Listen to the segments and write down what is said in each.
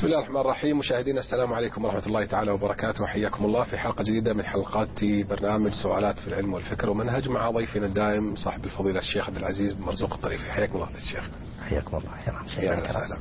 بسم الله الرحمن الرحيم. مشاهدينا السلام عليكم ورحمة الله تعالى وبركاته، حياكم الله في حلقة جديدة من حلقات برنامج سؤالات في العلم والفكر ومنهج، مع ضيفنا الدائم صاحب الفضيلة الشيخ عبد العزيز بن مرزوق الطريفي. حياكم الله الشيخ. حياكم الله. يا سلام.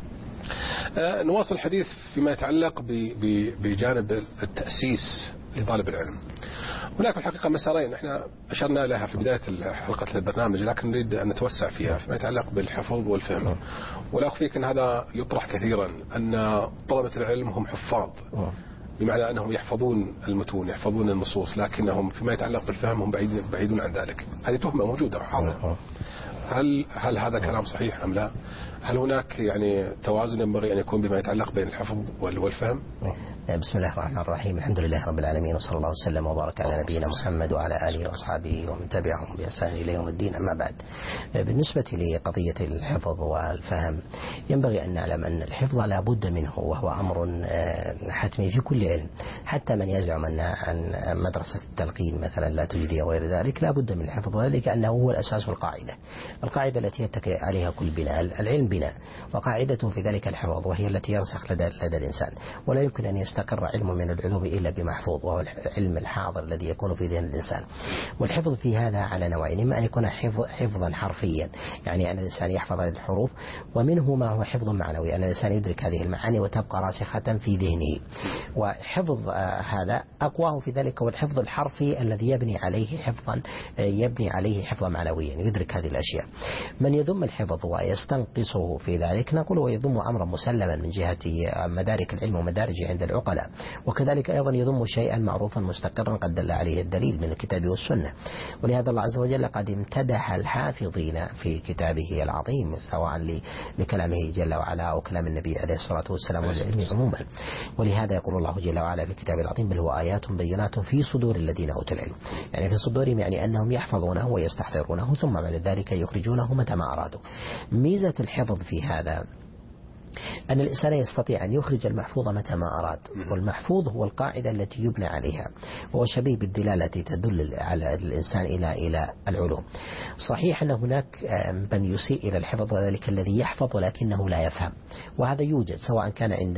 نواصل الحديث فيما يتعلق بجانب التأسيس لطالب العلم. هناك الحقيقة مسارين احنا أشرنا لها في بداية حلقة البرنامج، لكن نريد أن نتوسع فيها فيما يتعلق بالحفظ والفهم. ولا أخفيك أن هذا يطرح كثيرا، أن طلبة العلم هم حفاظ، بمعنى أنهم يحفظون المتون، يحفظون النصوص، لكنهم فيما يتعلق بالفهم هم بعيدون عن ذلك. هذه تهمة موجودة وحاضرة. هل هذا كلام صحيح أم لا؟ هل هناك توازن ينبغي أن يكون بما يتعلق بين الحفظ والفهم؟ بسم الله الرحمن الرحيم. الحمد لله رب العالمين، وصلى الله وسلم وبارك على نبينا محمد وعلى آله وأصحابه ومن تبعهم بإحسان إلى يوم الدين. أما بعد، بالنسبة لقضية الحفظ والفهم، ينبغي أن نعلم أن الحفظ لا بد منه، وهو أمر حتمي في كل علم. حتى من يزعم أن مدرسة التلقين مثلا لا تجدي وغير ذلك، لا بد من الحفظ، وذلك أنه هو الأساس والقاعدة، القاعدة التي يتكئ عليها كل بناء. العلم بناء، وقاعدته في ذلك الحفظ، وهي التي يرسخ لدى الإنسان. ولا يمكن أن يستقر علم من العلوم إلا بمحفوظ، وهو العلم الحاضر الذي يكون في ذهن الإنسان. والحفظ في هذا على نوعين: إما أن يكون حفظا حرفيا، يعني أن الإنسان يحفظ الحروف، ومنه ما هو حفظ معنوي، أن الإنسان يدرك هذه المعاني وتبقى راسخة في ذهنه. وحفظ هذا أقواه في ذلك هو الحفظ الحرفي الذي يبني عليه حفظا معنويا، يدرك هذه الأشياء. من يذم الحفظ ويستنقصه في ذلك، نقول ويذم أمرا مسلما من جهة مدارك العلم ومدارجه عند العقلاء، وكذلك أيضا يذم شيئا معروفا مستقرا قد دل عليه الدليل من الكتاب والسنة. ولهذا الله عز وجل قد امتدح الحافظين في كتابه العظيم، سواء لكلامه جل وعلا أو كلام النبي عليه الصلاة والسلام والعلم عموما. ولهذا يقول الله جل وعلا في كتابه العظيم: بل هو آيات بينات في صدور الذين أوتوا العلم. يعني في صدورهم، يعني أنهم يحفظونه ويستحضرونه، ثم بعد ذلك يخرجونه متى ما أرادوا. ميزة الحفظ في هذا أن الإنسان يستطيع أن يخرج المحفوظ متى ما أراد، والمحفوظ هو القاعدة التي يبنى عليها، وهو شبيه بالدلالة التي تدل على الإنسان إلى العلوم. صحيح أن هناك من يسيء إلى الحفظ، وذلك الذي يحفظ ولكنه لا يفهم، وهذا يوجد سواء كان عند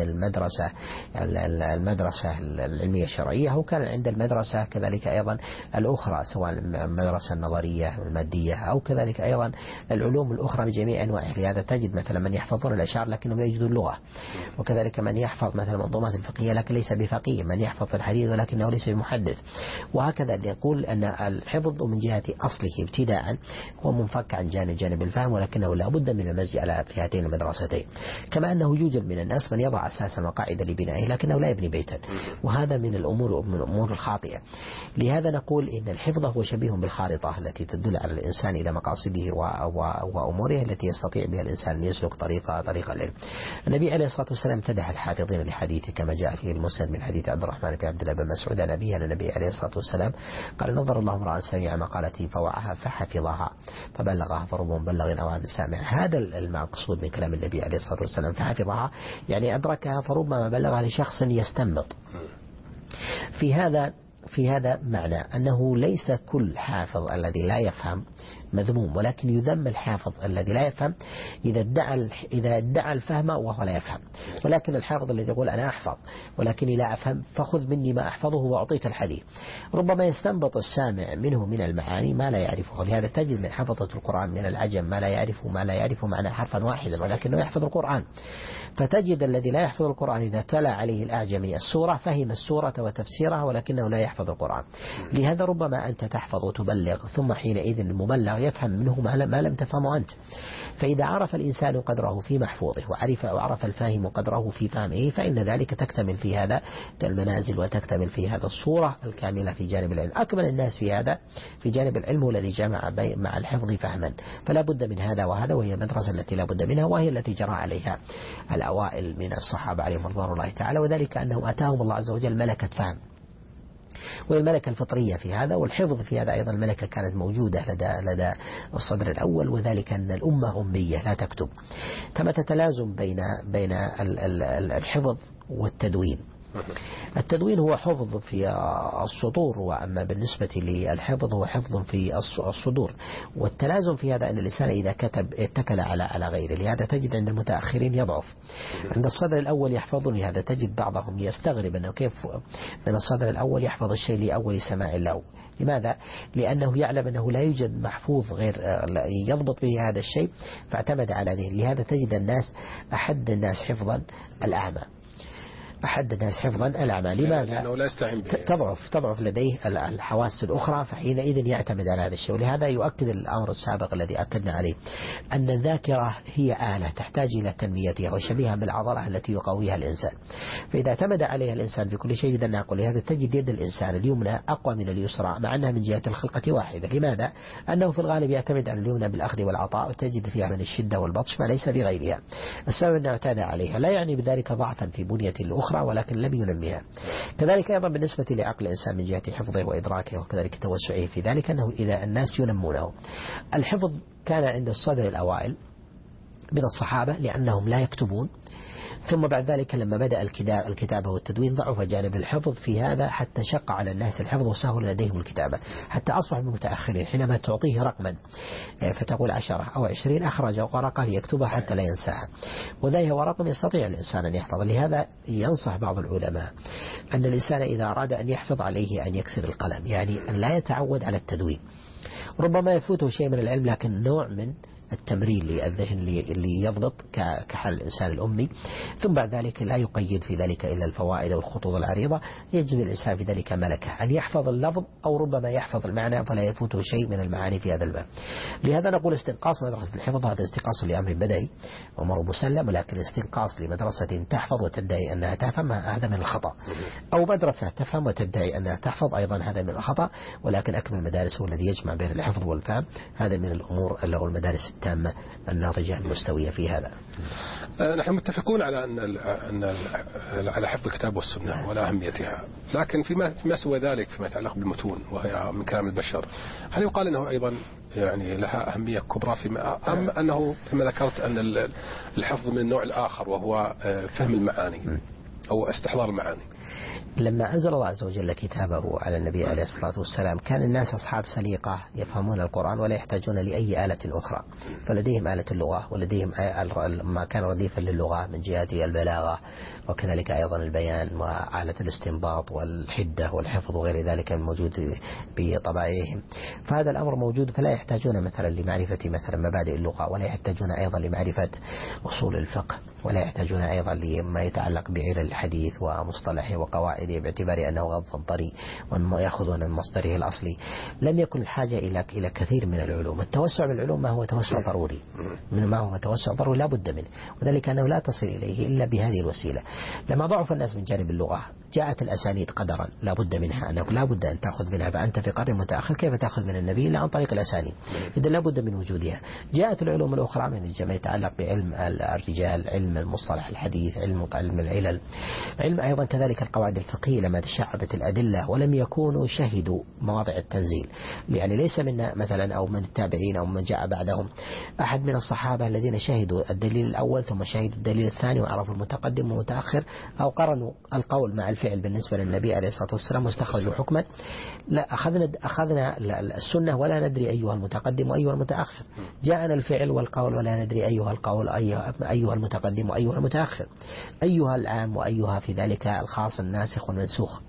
المدرسة العلمية الشرعية، أو كان عند المدرسة كذلك أيضا الأخرى، سواء المدرسة النظرية المادية، أو كذلك أيضا العلوم الأخرى بجميع أنواعها. لهذا تجد مثلا من يحفظون الأشعار لكنهم لا يجدون اللغة، وكذلك من يحفظ مثلا المنظومات الفقهية لكن ليس بفقيه، من يحفظ الحديث ولكنه ليس بمحدث، وهكذا. يقول أن الحفظ من جهة أصله ابتداء هو منفك عن جانب الفهم، ولكنه لا بد من المزج على في هاتين المدرستين. كما أنه يوجد من الناس من يضع أساسا وقاعدة لبنائه لكنه لا يبني بيتا، وهذا من الأمور الخاطئة. لهذا نقول إن الحفظ هو شبيه بالخارطة التي تدل على الإنسان إلى مقاصده وأموره التي يستطيع بها الإنسان أن يسلك طريق العلم. النبي عليه الصلاة والسلام امتدح الحافظين لحديثه، كما جاء في المسند من حديث عبد الرحمن بن عبد الله بن مسعود عن أبيه أن النبي عليه الصلاة والسلام قال: نظر الله امرأ سمع مقالتي فوعها فحفظها فبلغها، فرب مبلغ أو عن سامع. هذا المقصود من كلام النبي عليه الصلاة والسلام، فحفظها يعني أدركها، فربما بلغها لشخص يستنبط. في هذا معنى أنه ليس كل حافظ الذي لا يفهم مذموم، ولكن يذم الحافظ الذي لا يفهم إذا ادعى الفهم وهو لا يفهم. ولكن الحافظ الذي يقول أنا أحفظ ولكني لا أفهم فخذ مني ما أحفظه وأعطيك الحديث، ربما يستنبط السامع منه من المعاني ما لا يعرفه. لهذا تجد من حفظة القرآن من العجم ما لا يعرف معنى حرفا واحدا ولكنه يحفظ القرآن. فتجد الذي لا يحفظ القرآن إذا تلا عليه الأعجمي السورة فهم السورة وتفسيرها ولكنه لا يحفظ القرآن. لهذا ربما أنت تحفظ وتبلغ، ثم حينئذ المبلغ يفهم منه ما لم تفهمه أنت. فإذا عرف الإنسان قدره في محفوظه وعرف الفاهم قدره في فهمه، فإن ذلك تكتمل في هذا المنازل وتكتمل في هذا الصورة الكاملة في جانب العلم. أكمل الناس في هذا في جانب العلم الذي جمع مع الحفظ فهما، فلا بد من هذا وهذا، وهي المدرسة التي لا بد منها، وهي التي جرى عليها الأوائل من الصحابة عليهم رضوان الله تعالى، وذلك أنه أتاهم الله عز وجل ملكة فهم، والملكة الفطرية في هذا، والحفظ في هذا أيضا الملكة كانت موجودة لدى الصدر الأول، وذلك أن الأمة أمية لا تكتب. كما تتلازم بين الحفظ والتدوين. التدوين هو حفظ في السطور، وأما بالنسبة للحفظ هو حفظ في الصدور. والتلازم في هذا أن الإنسان إذا كتب اتكل على غيره، لهذا تجد عند المتأخرين يضعف. عند الصدر الأول يحفظ، لهذا تجد بعضهم يستغرب أنه كيف من الصدر الأول يحفظ الشيء لأول سماع له. لماذا؟ لأنه يعلم أنه لا يوجد محفوظ غير يضبط به هذا الشيء، فاعتمد على ذلك. لهذا تجد الناس أحد الناس حفظا الأعمى، أحد الناس حفظا الأعمى. لماذا؟ لأنه لا يستعين به، تضعف لديه الحواس الأخرى، فحينئذ يعتمد على هذا الشيء. ولهذا يؤكد الأمر السابق الذي أكدنا عليه، أن الذاكرة هي آلة تحتاج إلى تنميتها، وشبيهة بالعضلة التي يقويها الإنسان. فإذا اعتمد عليها الإنسان في كل شيء جدا نقول، لهذا تجد يد الإنسان اليمنى أقوى من اليسرى، مع أنها من جهة الخلقة واحدة. لماذا؟ أنه في الغالب يعتمد على اليمنى بالأخذ والعطاء، وتجد فيها من الشدة والبطش ما ليس في غيرها. السبب أنه اعتاد عليها، لا يعني بذلك ضعفا في بنية الأخرى، ولكن لم ينميها. كذلك أيضا بالنسبة لعقل الإنسان من جهة حفظه وإدراكه وكذلك توسعه في ذلك، أنه إذا الناس ينمونه. الحفظ كان عند الصدر الأوائل من الصحابة لأنهم لا يكتبون، ثم بعد ذلك لما بدأ الكتابة والتدوين ضعف جانب الحفظ في هذا، حتى شق على الناس الحفظ وسهل لديهم الكتابة، حتى أصبح من المتأخرين حينما تعطيه رقما فتقول 10 أو 20 أخرج ورقة ليكتبها حتى لا ينساها، وذلك هو رقم يستطيع الإنسان أن يحفظ. لهذا ينصح بعض العلماء أن الإنسان إذا أراد أن يحفظ عليه أن يكسر القلم، يعني أن لا يتعود على التدوين. ربما يفوته شيء من العلم، لكن نوع من التمرين للذهن اللي يضبط كحال الإنسان الأمي. ثم بعد ذلك لا يقيد في ذلك إلا الفوائد والخطوط العريضة، يجد الإنسان في ذلك ملكة أن يحفظ اللفظ أو ربما يحفظ المعنى، فلا يفوته شيء من المعاني في هذا الباب. لهذا نقول استنقاص مدرسة الحفظ هذا استنقاص لأمر بدئي وأمر مسلم، ولكن استنقاص لمدرسة تحفظ وتدعي أنها تفهم هذا من الخطأ، أو مدرسة تفهم وتدعي أنها تحفظ أيضا هذا من الخطأ. ولكن أكمل المدارس هو الذي يجمع بين الحفظ والفهم، هذا من الأمور اللي هو المدارس التامة الناضجة المستوية في هذا. نحن متفقون على أن على حفظ الكتاب والسنة ولا أهميتها، لكن فيما سوى ذلك فيما يتعلق بالمتون وهي من كلام البشر، هل يقال أنه أيضا يعني لها أهمية كبرى أم أنه كما ذكرت أن الحفظ من النوع الآخر وهو فهم المعاني أو استحضار المعاني؟ لما أنزل الله عز وجل كتابه على النبي عليه الصلاة والسلام كان الناس أصحاب سليقة يفهمون القرآن ولا يحتاجون لأي آلة أخرى، فلديهم آلة اللغة ولديهم ما كان رديفا للغة من جهة البلاغة، وكذلك أيضا البيان وآلة الاستنباط والحدة والحفظ وغير ذلك موجود بطبائعهم. فهذا الأمر موجود، فلا يحتاجون مثلا لمعرفة مثلا مبادئ اللغة، ولا يحتاجون أيضا لمعرفة أصول الفقه، ولا يحتاجون أيضا لما يتعلق بعلل الحديث ومصطلحه وقواعده، باعتبار أنه غض طري ويأخذون من مصدره الأصلي. لم يكن الحاجة إلى كثير من العلوم. التوسع بالعلوم ما هو توسع ضروري، ما هو توسع ضروري لا بد منه، وذلك أنه لا تصل إليه إلا بهذه الوسيلة. لما ضعف الناس من جانب اللغة جاءت الأسانيد قدرا لا بد منها، أنه لا بد أن تأخذ منها، فأنت في قرن متأخر كيف تأخذ من النبي إلا عن طريق الأسانيد، إذا لا بد من وجودها. جاءت العلوم الأخرى من ما يتعلق بعلم الرجال، علم المصطلح الحديث، علم العلل، علم أيضا كذلك القواعد الفقهية لما تشعبت الأدلة ولم يكونوا شهدوا مواضع التنزيل. يعني ليس منا مثلا أو من التابعين أو من جاء بعدهم أحد من الصحابة الذين شهدوا الدليل الأول ثم شهدوا الدليل الثاني وعرفوا المتقدم والمتأخر، أو قرنوا القول مع الفعل بالنسبة للنبي عليه الصلاة والسلام واستخرجوا حكما. لا، أخذنا السنة ولا ندري أيها المتقدم وأيها المتأخر، جاءنا الفعل والقول ولا ندري أيها القول أيها المتقدم وأيها المتأخر، أيها العام وأيها في ذلك الخاص الناسخ والمنسوخ.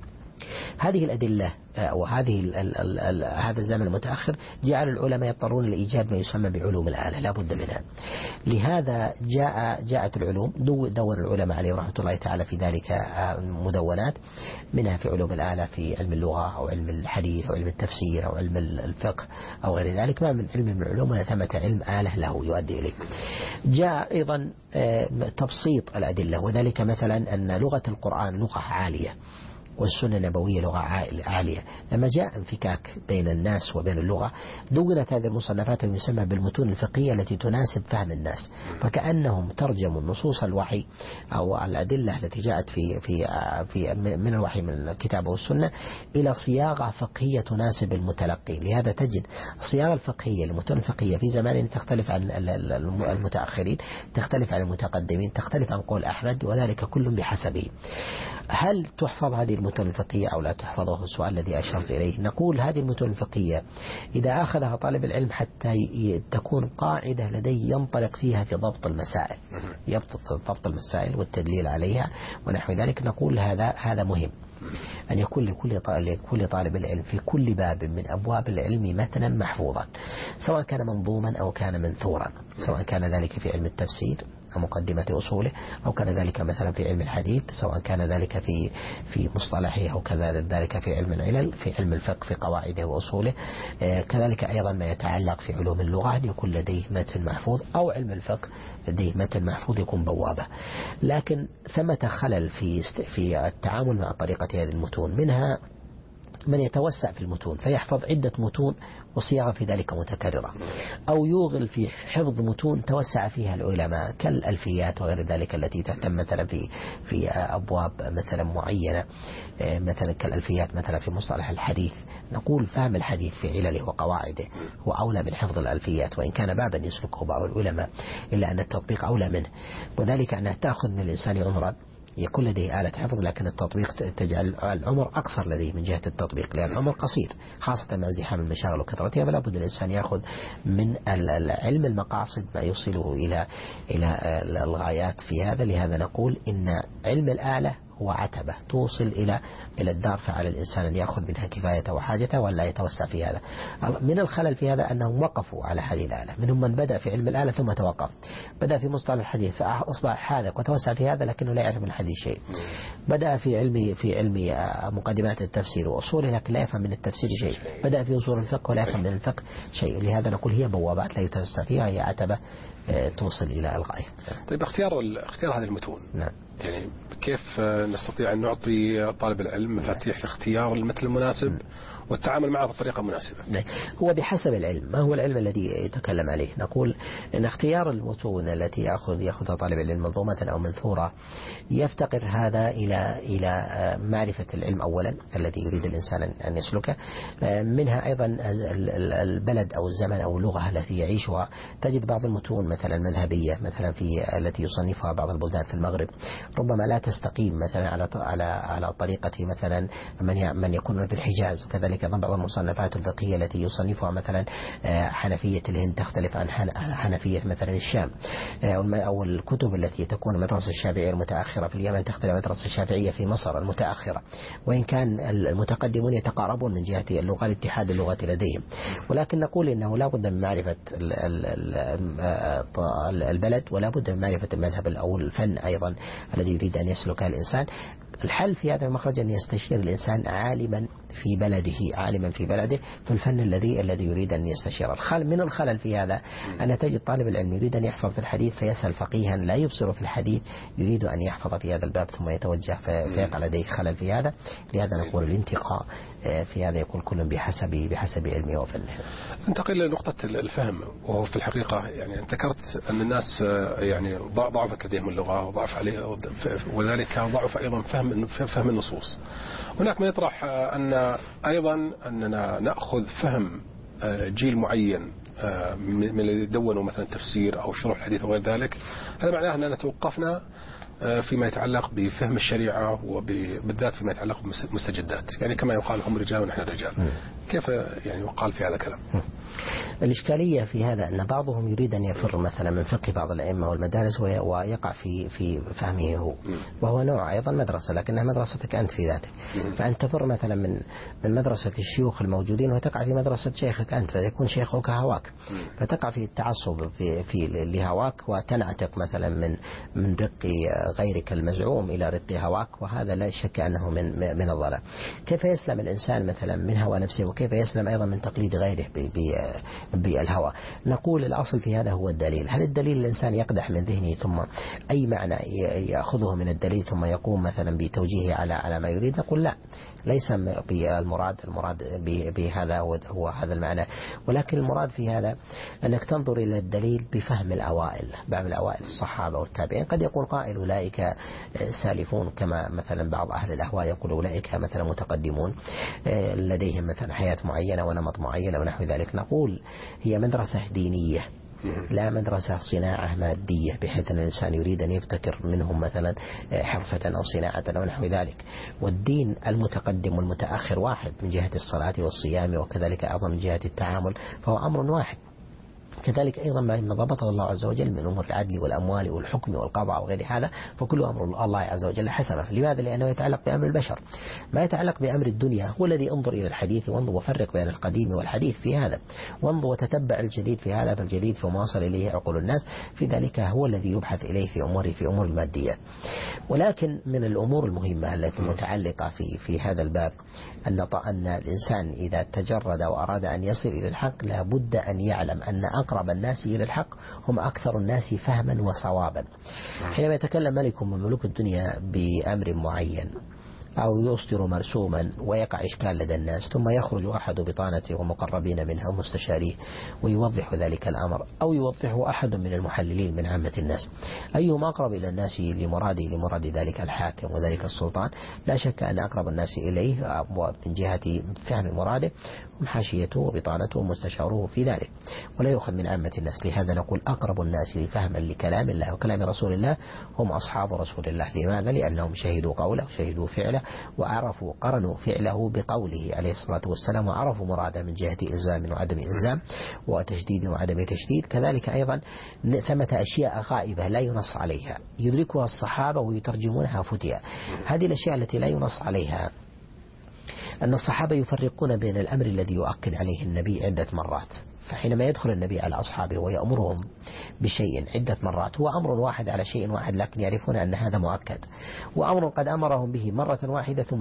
هذه الأدلة وهذه هذا الزمن المتأخر جعل العلماء يضطرون لإيجاد ما يسمى بعلوم الآلة لا بد منها. لهذا جاءت العلوم، دون العلماء عليه رحمة الله تعالى في ذلك مدونات، منها في علوم الآلة في علم اللغة أو علم الحديث أو علم التفسير أو علم الفقه أو غير ذلك، ما من علم من العلوم ولا ثمة علم آلة له يؤدي إليه. جاء أيضا تبسيط الأدلة، وذلك مثلا أن لغة القرآن لغة عالية، والسنة النبوية لغة عالية. لما جاء انفكاك بين الناس وبين اللغة دونت هذه المصنفات يسمى بالمتون الفقهية التي تناسب فهم الناس، فكأنهم ترجموا نصوص الوحي أو الأدلة التي جاءت في من الوحي من الكتاب والسنة إلى صياغة فقهية تناسب المتلقي. لهذا تجد الصياغة الفقهية المتون الفقهية في زماننا تختلف عن المتأخرين، تختلف عن المتقدمين، تختلف عن قول أحمد، وذلك كل بحسبه. هل تحفظ هذه المتون الفقهية أو لا تحفظ؟ هو السؤال الذي أشرت إليه. نقول هذه المتون الفقهية إذا أخذها طالب العلم حتى تكون قاعدة لديه ينطلق فيها في ضبط المسائل، ضبط المسائل والتدليل عليها ونحو ذلك، نقول هذا مهم أن يكون لكل طالب العلم في كل باب من أبواب العلم متنا محفوظا، سواء كان منظوما أو كان منثورا، سواء كان ذلك في علم التفسير أو مقدمة أصوله، أو كان ذلك مثلا في علم الحديث، سواء كان ذلك في مصطلحه، أو كذلك في علم العلل، في علم الفقه في قواعده وأصوله، كذلك أيضا ما يتعلق في علوم اللغة يكون لديه متن محفوظ، أو علم الفقه لديه متن محفوظ يكون بوابة. لكن ثمة خلل في التعامل مع طريقة هذه المتون، منها من يتوسع في المتون فيحفظ عدة متون وصياغة في ذلك متكررة، أو يوغل في حفظ متون توسع فيها العلماء كالألفيات وغير ذلك التي تهتم مثلا في أبواب مثلا معينة، مثلا كالألفيات مثلا في مصطلح الحديث. نقول فهم الحديث في علله وقواعده هو أولى من حفظ الألفيات، وإن كان بابا يسلكه بعض العلماء إلا أن التطبيق أولى منه، وذلك أنها تأخذ من الإنسان عمرا يكون لديه آلة حفظ، لكن التطبيق تجعل العمر أقصر لديه من جهة التطبيق، لأن العمر قصير خاصة مع زحام المشاغل وكثرتها، فلا بد الإنسان يأخذ من علم المقاصد ما يوصله إلى الغايات في هذا. لهذا نقول إن علم الآلة هو عتبة توصل إلى الدار، فعلى الإنسان أن يأخذ منها كفايته وحاجته ولا يتوسع في هذا. من الخلل في هذا أنهم وقفوا على هذه الآلة، منهم من بدأ في علم الآلة ثم توقف، بدأ في مصطلح الحديث فأصبح حاذق وتوسع في هذا لكنه لا يعرف من الحديث شيء، بدأ في علم مقدمات التفسير وأصوله لكن لا يفهم من التفسير شيء، بدأ في أصول الفقه ولا يفهم من الفقه شيء. لهذا نقول هي بوابات لا يتوسع فيها، هي عتبة توصل إلى الغاية. طيب اختيار هذه المتون، نعم، يعني كيف نستطيع أن نعطي طالب العلم مفاتيح لاختيار المثل المناسب والتعامل معه بطريقة مناسبة؟ هو بحسب العلم، ما هو العلم الذي يتكلم عليه. نقول أن اختيار المتون التي يأخذها طالب العلم منظومة أو منثورة يفتقر هذا إلى معرفة العلم أولا الذي يريد الإنسان أن يسلكه، منها أيضا البلد أو الزمن أو اللغة التي يعيشها. تجد بعض المتون مثلا مذهبية مثلا التي يصنفها بعض البلدان في المغرب ربما لا تستقيم مثلا على طريقة مثلا من يكون في الحجاز، وكذلك بعض المصنفات الفقهية التي يصنفها مثلا حنفية الهند تختلف عن حنفية مثلا الشام، أو الكتب التي تكون المدرسة الشافعية المتأخرة في اليمن تختلف عن المدرسة الشافعية في مصر المتأخرة، وإن كان المتقدمون يتقاربون من جهة اللغة الاتحاد اللغة لديهم. ولكن نقول إنه لا بد من معرفة البلد، ولا بد من معرفة المذهب أو الفن أيضا الذي يريد أن يسلكه الإنسان. الحل في هذا المخرج أن يستشير الإنسان عالما في بلده في الفن الذي يريد أن يستشير. من الخلل في هذا أن تجد طالب العلم يريد أن يحفظ في الحديث فيسأل فقيها لا يبصر في الحديث يريد أن يحفظ في هذا الباب ثم يتوجه فيقع لديه خلل في هذا. لهذا نقول الانتقاء في هذا يكون كل بحسب علمه وفنه. ننتقل لنقطة الفهم، وهو في الحقيقة يعني ذكرت أن الناس يعني ضعفت لديهم اللغة وضعف عليه، وذلك ضعف أيضا فهم النصوص. هناك من يطرح أننا نأخذ فهم جيل معين من اللي دونوا مثلا تفسير أو شروح الحديث وغير ذلك، هذا معناه أننا توقفنا فيما يتعلق بفهم الشريعة وبالذات فيما يتعلق بالمستجدات، يعني كما يقال هم رجال ونحن رجال. كيف يعني يقال في هذا الكلام؟ الإشكالية في هذا أن بعضهم يريد أن يفر مثلا من فقه بعض الأئمة والمدارس ويقع في فهمه هو، وهو نوع أيضا مدرسة لكنها مدرستك أنت في ذاتك. فأنت تفر مثلا من مدرسة الشيوخ الموجودين وتقع في مدرسة شيخك أنت، فيكون شيخك هواك، فتقع في التعصب في لهواك وتنعتق مثلا من رق غيرك المزعوم إلى رق هواك، وهذا لا شك أنه من الضلال. كيف يسلم الإنسان مثلا من هوى نفسه، وكيف يسلم أيضا من تقليد غيره بالهوى. نقول الأصل في هذا هو الدليل. هل الدليل الإنسان يقدح من ذهنه ثم أي معنى يأخذه من الدليل ثم يقوم مثلا بتوجيهه على ما يريد؟ نقول لا، ليس المراد بهذا هو هذا المعنى، ولكن المراد في هذا أنك تنظر إلى الدليل بفهم الأوائل الصحابة والتابعين. قد يقول قائل أولئك سالفون، كما مثلا بعض أهل الأهواء يقول أولئك مثلا متقدمون لديهم مثلا حياة معينة ونمط معين ونحو ذلك. نقول هي مدرسة دينية لا مدرسة صناعة مادية، بحيث أن الإنسان يريد أن يبتكر منهم مثلا حرفة أو صناعة أو نحو ذلك. والدين المتقدم والمتأخر واحد من جهة الصلاة والصيام، وكذلك أيضا من جهة التعامل، فهو أمر واحد. كذلك أيضا ما ضبطه الله عز وجل من أمور العدل والأموال والحكم والقضاء وغير هذا، فكل أمر الله عز وجل حسنه. لماذا؟ لأنه يتعلق بأمر البشر. ما يتعلق بأمر الدنيا هو الذي انظر إلى الحديث وانظر وفرق بين القديم والحديث في هذا، وانظر وتتبع الجديد في هذا، فالجديد فما وصل إليه عقول الناس في ذلك هو الذي يبحث إليه في أمور المادية. ولكن من الأمور المهمة التي متعلقة في هذا الباب أن الإنسان إذا تجرد وأراد أن يصل إلى الحق لا بد أن يعلم أن أقرب الناس إلى الحق هم أكثر الناس فهما وصوابا. حينما يتكلم ملك من ملوك الدنيا بأمر معين أو يصدر مرسوما ويقع إشكال لدى الناس، ثم يخرج أحد بطانته ومقربين منها ومستشاريه ويوضح ذلك الأمر، أو يوضحه أحد من المحللين من عامة الناس، أيهم أقرب إلى الناس لمراد ذلك الحاكم وذلك السلطان؟ لا شك أن أقرب الناس إليه من جهة فهم مراده هم حاشيته وبطانته ومستشاره في ذلك، ولا يؤخذ من عامة الناس. لهذا نقول أقرب الناس فهما لكلام الله وكلام رسول الله هم أصحاب رسول الله. لماذا؟ لأنهم شهدوا قوله وشهدوا فعله وعرفوا قرنوا فعله بقوله عليه الصلاة والسلام، وعرفوا مراده من جهة إلزام وعدم إلزام وتشديد وعدم تشديد. كذلك أيضا ثمة أشياء غائبة لا ينص عليها يدركها الصحابة ويترجمونها فتيا. هذه الأشياء التي لا ينص عليها أن الصحابة يفرقون بين الأمر الذي يؤكد عليه النبي عدة مرات، فحينما يدخل النبي على أصحابه ويأمرهم بشيء عدة مرات هو أمر واحد على شيء واحد، لكن يعرفون أن هذا مؤكد، وأمر قد أمرهم به مرة واحدة ثم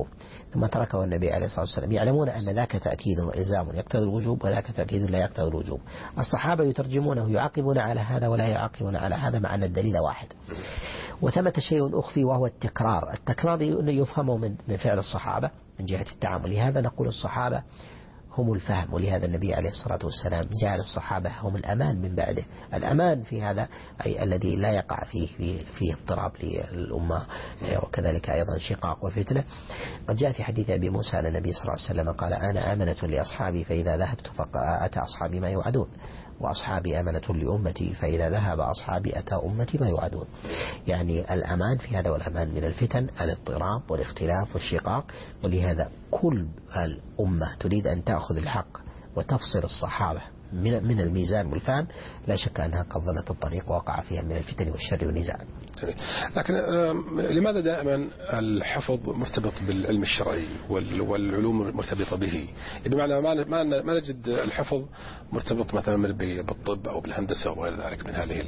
تركه النبي عليه الصلاة والسلام، يعلمون أن ذاك تأكيد وإلزام يقتضي الوجوب وذاك تأكيد لا يقتضي الوجوب. الصحابة يترجمونه يعاقبون على هذا ولا يعاقبون على هذا مع أن الدليل واحد. وثمة شيء أخفي وهو التكرار يفهم من فعل الصحابة من جهة التعامل. لهذا نقول الصحابة هم الفهم، ولهذا النبي عليه الصلاة والسلام جعل الصحابة هم الأمان من بعده. الأمان في هذا أي الذي لا يقع فيه اضطراب للأمة وكذلك أيضا شقاق وفتنة. قد جاء في حديث أبي موسى أن النبي صلى الله عليه وسلم قال أنا آمنة لأصحابي فإذا ذهبت أتى أصحابي ما يوعدون، وأصحابي أمنة لأمتي فإذا ذهب أصحابي أتى أمتي ما يوعدون. يعني الأمان في هذا والأمان من الفتن الاضطراب والاختلاف والشقاق. ولهذا كل الأمة تريد أن تأخذ الحق وتفصل الصحابة من الميزان والفهم، لا شك أنها قد ضلت الطريق ووقع فيها من الفتن والشر والنزاع. لكن لماذا دائما الحفظ مرتبط بالعلم الشرعي والعلوم المرتبطة به؟ يعني ما نجد الحفظ مرتبط مثلا بالطب أو بالهندسة وغير ذلك من هذه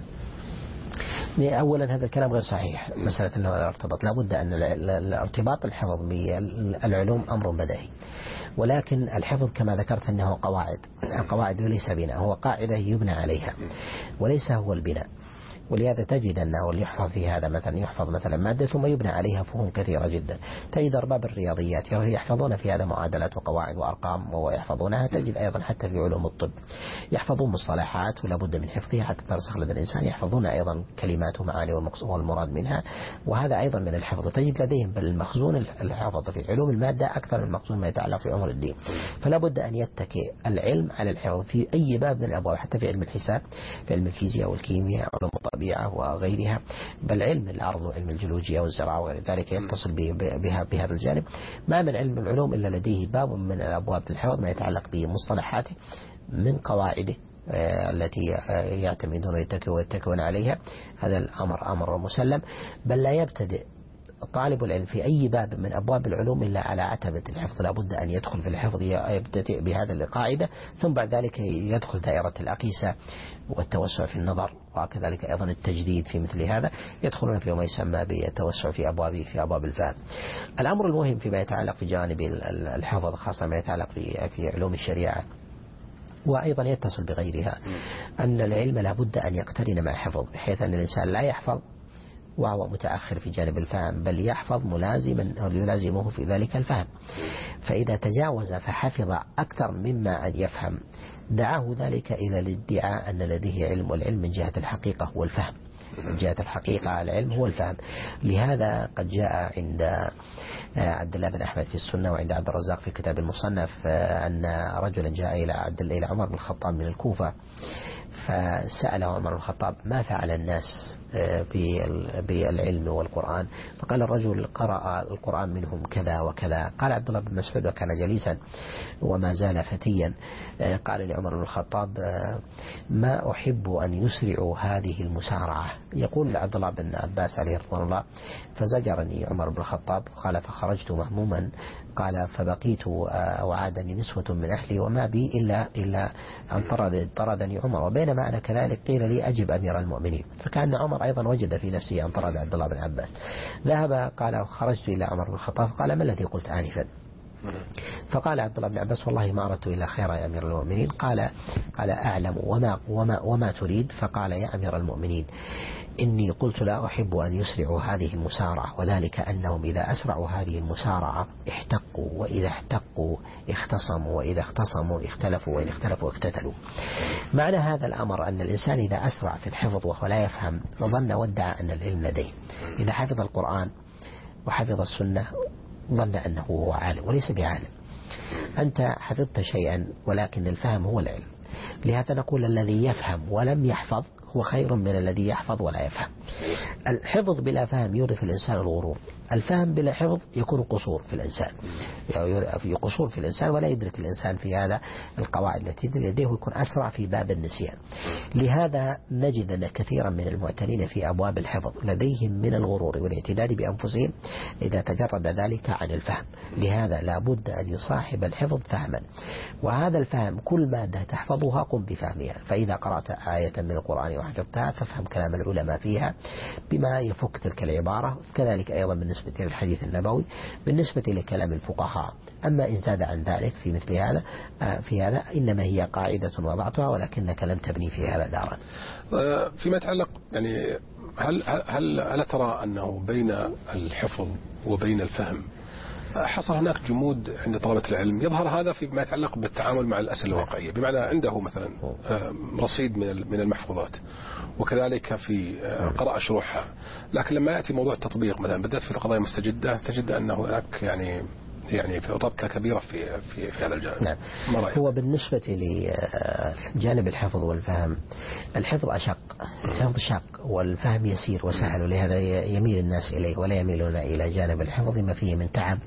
أولا هذا الكلام غير صحيح. مسألة أنه ارتبط، لا بد أن الارتباط الحفظ بالعلوم أمر بديهي، ولكن الحفظ كما ذكرت أنه قواعد وليس بناء، هو قاعدة يبنى عليها وليس هو البناء. ولهذا تجد أنه اللي يحفظ في هذا مثلا يحفظ مثلا مادة ثم يبنى عليها فهم كثيرة جدا. تجد أرباب الرياضيات يحفظون في هذا معادلات وقواعد وأرقام ويحفظونها. تجد أيضا حتى في علوم الطب يحفظون مصطلحات ولا بد من حفظها حتى ترسخ لدى الإنسان، يحفظون أيضا كلمات ومعاني والمراد منها، وهذا أيضا من الحفظ. تجد لديهم بل المخزون الحفظ في علوم المادة أكثر من المخزون ما يتعلق في أمور الدين. فلا بد أن يتكئ العلم على الحفظ في أي باب من الأبواب، حتى في علم الحساب، في علم الفيزياء والكيمياء، علوم الطبيعة وغيرها، بل علم الأرض وعلم الجيولوجيا والزراعة وغير ذلك يتصل بهذا الجانب. ما من علم العلوم إلا لديه باب من الأبواب الحفظ ما يتعلق بمصطلحاته من قواعده التي يعتمدون ويتكون عليها. هذا الأمر أمر مسلم، بل لا يبتدئ طالب العلم في أي باب من أبواب العلوم إلا على عتبة الحفظ. لا بد أن يدخل في الحفظ، يبتدئ بهذا القاعدة، ثم بعد ذلك يدخل دائرة الأقيسة والتوسع في النظر، وكذلك أيضا التجديد في مثل هذا، يدخلون في ما يسمى بالتوسع في أبواب الفهم. الأمر المهم فيما يتعلق في جانب الحفظ، خاصة ما يتعلق في علوم الشريعة، وأيضا يتصل بغيرها أن العلم لابد أن يقترن مع حفظ، بحيث أن الإنسان لا يحفظ وهو متأخر في جانب الفهم، بل يحفظ ملازما أو يلازمه في ذلك الفهم. فإذا تجاوز فحفظ أكثر مما أن يفهم دعاه ذلك إلى الادعاء أن لديه علم، والعلم من جهة الحقيقة هو الفهم، من جهة الحقيقة العلم هو الفهم. لهذا قد جاء عند عبد الله بن أحمد في السنة وعند عبد الرزاق في كتاب المصنف أن رجلا جاء إلى عمر بن الخطاب من الكوفة، فسأله عمر بن الخطاب ما فعل الناس بالعلم والقرآن؟ فقال الرجل قرأ القرآن منهم كذا وكذا. قال عبد الله بن مسعود وكان جليسا وما زال فتيا، قال لعمر بن الخطاب ما أحب أن يسرعوا هذه المسارعة. يقول عبد الله بن عباس عليه رضوان الله فزجرني عمر بن الخطاب، قال فخرجت مهموما، قال فبقيت وعادني نسوة من أهلي وما بي إلا أن طردني عمر، وبينما أنا كذلك قيل لي أجب أمير المؤمنين. فكان عمر أيضا وجد في نفسه أن طرد عبد الله بن عباس. ذهب قال خرجت إلى عمر بن الخطاب قال ما الذي قلت آنفا؟ فقال عبد الله بن عباس والله ما أردت إلا خير يا أمير المؤمنين. قال أعلم وما تريد؟ فقال يا أمير المؤمنين إني قلت لا أحب أن يسرعوا هذه المسارعة، وذلك أنهم إذا أسرعوا هذه المسارعة احتقوا، وإذا احتقوا اختصموا، وإذا اختصموا اختلفوا، وإن اختلفوا اقتتلوا. معنى هذا الأمر أن الإنسان إذا أسرع في الحفظ وهو لا يفهم ظن وادعى أن العلم لديه. إذا حفظ القرآن وحفظ السنة ظن أنه هو عالم وليس بعالم. أنت حفظت شيئا ولكن الفهم هو العلم. لهذا نقول الذي يفهم ولم يحفظ هو خير من الذي يحفظ ولا يفهم. الحفظ بلا فهم يورث الإنسان الغرور، الفهم بلا حفظ يكون قصور في الإنسان، في قصور في الإنسان ولا يدرك الإنسان في هذا القواعد التي لديه، ويكون أسرع في باب النسيان. لهذا نجد أن كثيرا من المعتنين في أبواب الحفظ لديهم من الغرور والاعتداد بأنفسهم إذا تجرد ذلك عن الفهم. لهذا لابد أن يصاحب الحفظ فهما، وهذا الفهم كل مادة تحفظها قم بفهمها. فإذا قرأت آية من القرآن وحفظتها فافهم كلام العلماء فيها بما يفك تلك العبارة. كذلك أيضا بالنسبة للحديث النبوي، بالنسبة لكلام الفقهاء. أما إن زاد عن ذلك في مثل هذا إنما هي قاعدة وضعتها ولكنك لم تبني في هذا دارا. فيما يتعلق يعني هل ترى أنه بين الحفظ وبين الفهم حصل هناك جمود عند طلبة العلم؟ يظهر هذا فيما يتعلق بالتعامل مع الأسئلة الواقعية، بمعنى عنده مثلا رصيد من المحفوظات وكذلك في قراءة شروحها، لكن لما يأتي موضوع التطبيق مثلا بالذات في القضايا المستجدة تجد أن هناك يعني في ربكة كبيرة في هذا الجانب. نعم. هو بالنسبة لجانب الحفظ والفهم، الحفظ أشق، الحفظ شق والفهم يسير وسهل، ولهذا يميل الناس إليه ولا يميلون إلى جانب الحفظ ما فيه من تعب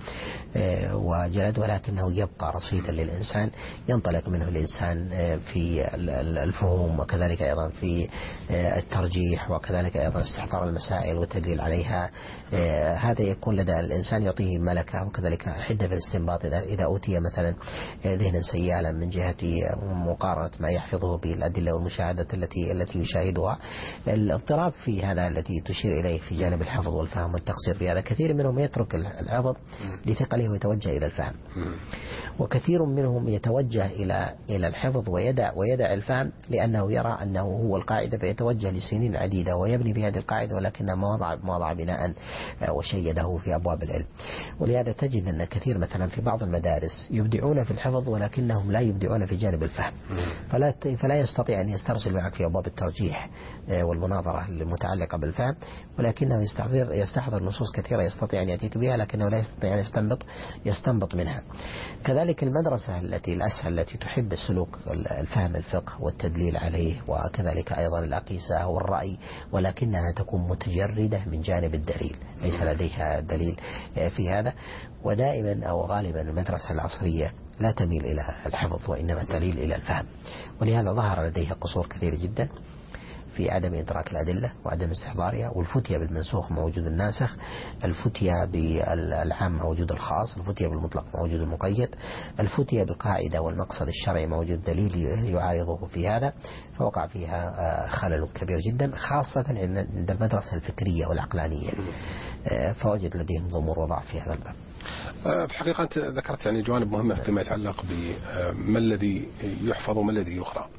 وجلد، ولكنه يبقى رصيدا للإنسان ينطلق منه الإنسان في الفهوم، وكذلك أيضا في الترجيح، وكذلك أيضا استحضار المسائل والتدليل عليها. هذا يكون لدى الإنسان يعطيه ملكة، وكذلك حدة في الاستنباط إذا أوتي مثلا ذهنا سيالا من جهة مقارنة ما يحفظه بالأدلة والمشاهدة التي يشاهدها. الاضطراب في هذا التي تشير إليه في جانب الحفظ والفهم والتقصير في هذا، كثير منهم يترك الحفظ لثقله ويتوجه إلى الفهم، وكثير منهم يتوجه إلى الحفظ ويدع الفهم لأنه يرى أنه هو القاعدة، فيتوجه لسنين عديدة ويبني بهذه القاعدة، ولكنه ما وضع بناء وشيده في أبواب العلم. ولهذا تجد أن كثير مثلا في بعض المدارس يبدعون في الحفظ ولكنهم لا يبدعون في جانب الفهم، فلا يستطيع أن يسترسل معك في أبواب الترجيح والمناظرة المتعلقة بالفهم، ولكنه يستحضر نصوص كثيرة يستطيع أن يأتيك بها، لكنه لا يستطيع أن يستنبط منها. كذلك المدرسة الأسهل التي تحب السلوك الفهم الفقه والتدليل عليه، وكذلك أيضا الأقيسة والرأي، ولكنها تكون متجردة من جانب الدليل، ليس لديها دليل في هذا. ودائما أو غالبا المدرسة العصرية لا تميل إلى الحفظ وإنما تميل إلى الفهم، ولهذا ظهر لديها قصور كثير جدا في عدم إدراك الأدلة وعدم استحضارها، والفتية بالمنسوخ موجود الناسخ، الفتية بالعام موجود الخاص، الفتية بالمطلق موجود المقيد، الفتية بالقاعدة والمقصد الشرعي موجود دليل يعارضه في هذا، فوقع فيها خلل كبير جدا، خاصة عند المدرسة الفكرية والعقلانية، فوجد لديهم ضمور وضعف في هذا الباب. في الحقيقة أنت ذكرت يعني جوانب مهمة فيما يتعلق بما الذي يحفظ وما الذي يقرأ.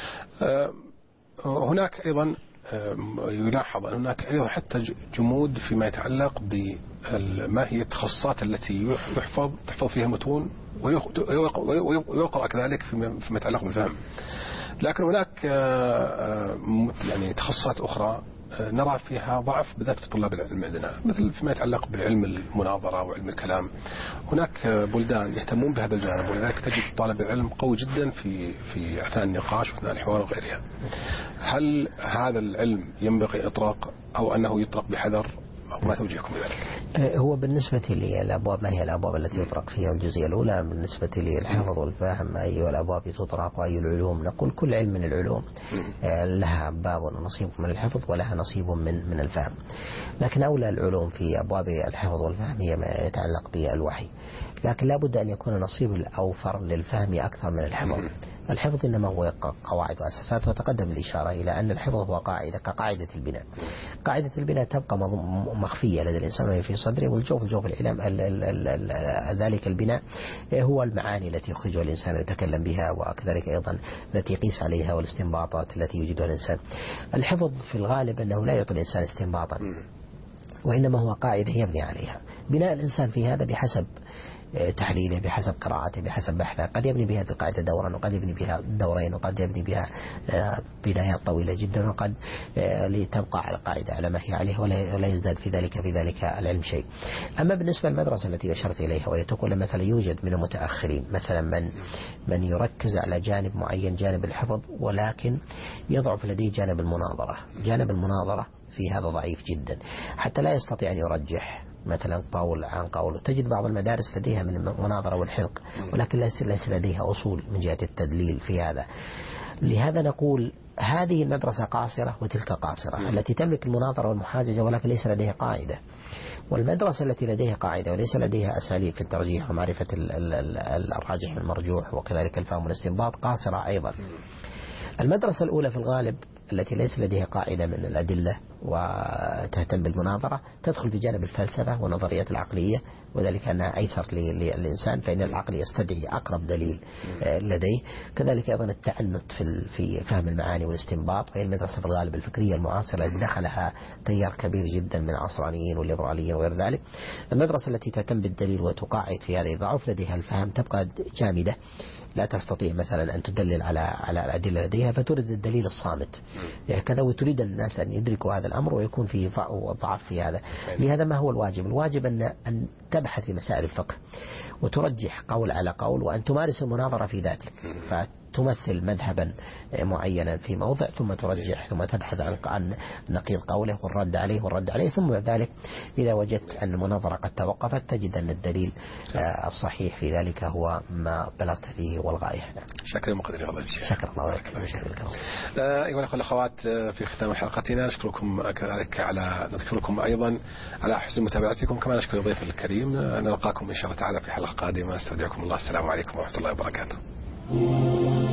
هناك أيضا يلاحظ أن هناك أيضا حتى جمود فيما يتعلق بما هي التخصصات التي تحفظ فيها متون ويقرأ كذلك فيما يتعلق بالفهم. لكن هناك يعني تخصصات أخرى نرى فيها ضعف بالذات في طلاب العلم عندنا، مثل فيما يتعلق بعلم المناظرة وعلم الكلام. هناك بلدان يهتمون بهذا الجانب، ولذلك تجد طالب العلم قوي جدا في أثناء النقاش وأثناء الحوار وغيرها. هل هذا العلم ينبغي إطلاق أو أنه يطلق بحذر، أو ما توجيهكم بذلك؟ هو بالنسبة لي الأبواب، ما هي الأبواب التي يطرق فيها؟ الجزئية الأولى بالنسبة لي الحفظ والفهم، أي الأبواب تطرق وأي العلوم؟ نقول كل علم من العلوم لها باب ونصيب من الحفظ ولها نصيب من الفهم، لكن أولى العلوم في أبواب الحفظ والفهم هي ما يتعلق بالوحي، لكن لا بد أن يكون نصيب الأوفر للفهم أكثر من الحفظ. الحفظ إنما هو قواعد وأساسات، وتقدم الإشارة إلى أن الحفظ هو قاعدة كقاعدة البناء. قاعدة البناء تبقى مخفية لدى الإنسان وهي في صدره، والجوف العلم ذلك البناء هو المعاني التي يخرجها الإنسان ويتكلم بها، وكذلك أيضا التي يقيس عليها والاستنباطات التي يوجدها الإنسان. الحفظ في الغالب أنه لا يعطي الإنسان استنباطا، وإنما هو قاعدة يبني عليها. بناء الإنسان في هذا بحسب تحليله، بحسب قراءته، بحسب بحثه، قد يبني بهذه القاعدة دورا، وقد يبني بها دورين، وقد يبني بها بنايات طويلة جدا، وقد لتبقى على القاعدة على ما هي عليه ولا يزداد في ذلك العلم شيء. أما بالنسبة للمدرسة التي أشرت إليها، وهي تقول مثلا يوجد من المتأخرين مثلا من يركز على جانب معين، جانب الحفظ، ولكن يضعف لديه جانب المناظرة. جانب المناظرة في هذا ضعيف جدا، حتى لا يستطيع أن يرجح مثلا قول عن قول. تجد بعض المدارس لديها من المناظرة والحلق، ولكن ليس لديها أصول من جهة التدليل في هذا. لهذا نقول هذه المدرسة قاصرة وتلك قاصرة، التي تملك المناظرة والمحاججة ولكن ليس لديها قاعدة. والمدرسة التي لديها قاعدة وليس لديها أساليب في الترجيح ومعرفة الراجح من المرجوح وكذلك الفهم والاستنباط قاصرة أيضا. المدرسة الأولى في الغالب التي ليس لديها قاعدة من الأدلة وتهتم بالمناظرة تدخل في جانب الفلسفة ونظرية العقلية، وذلك أنها أيسر للإنسان، فإن العقل يستدعي أقرب دليل لديه. كذلك أيضا التعنت في فهم المعاني والاستنباط، وهي المدرسة في الغالب الفكرية المعاصرة التي دخلها تيار كبير جدا من العصرانيين والليبراليين وغير ذلك. المدرسة التي تهتم بالدليل وتقاعد في هذا ضعف لديها الفهم تبقى جامدة، لا تستطيع مثلا أن تدلل على الأدلة لديها، فتريد الدليل الصامت كذا، وتريد الناس أن يدركوا هذا الأمر ويكون فيه ضعف في هذا. لهذا ما هو الواجب؟ الواجب أن تبحث في مسائل الفقه وترجح قول على قول، وأن تمارس المناظرة في ذاتك، فتمثل مذهبا معينا في موضع ثم ترجح، ثم تبحث عن نقيض قوله والرد عليه ثم بعد ذلك إذا وجدت أن المناظرة قد توقفت تجد أن الدليل الصحيح في ذلك هو ما بلغت فيه والغاية. شكرا مقدر الله. شكرا الله لك. أيها الأخوة والأخوات، في ختام حلقتنا نشكركم كذلك نذكركم أيضا على حسن متابعتكم، كما نشكر الضيف الكريم. نلقاكم إن شاء الله تعالى في حلقة قادمة. استودعكم الله. السلام عليكم ورحمة الله وبركاته.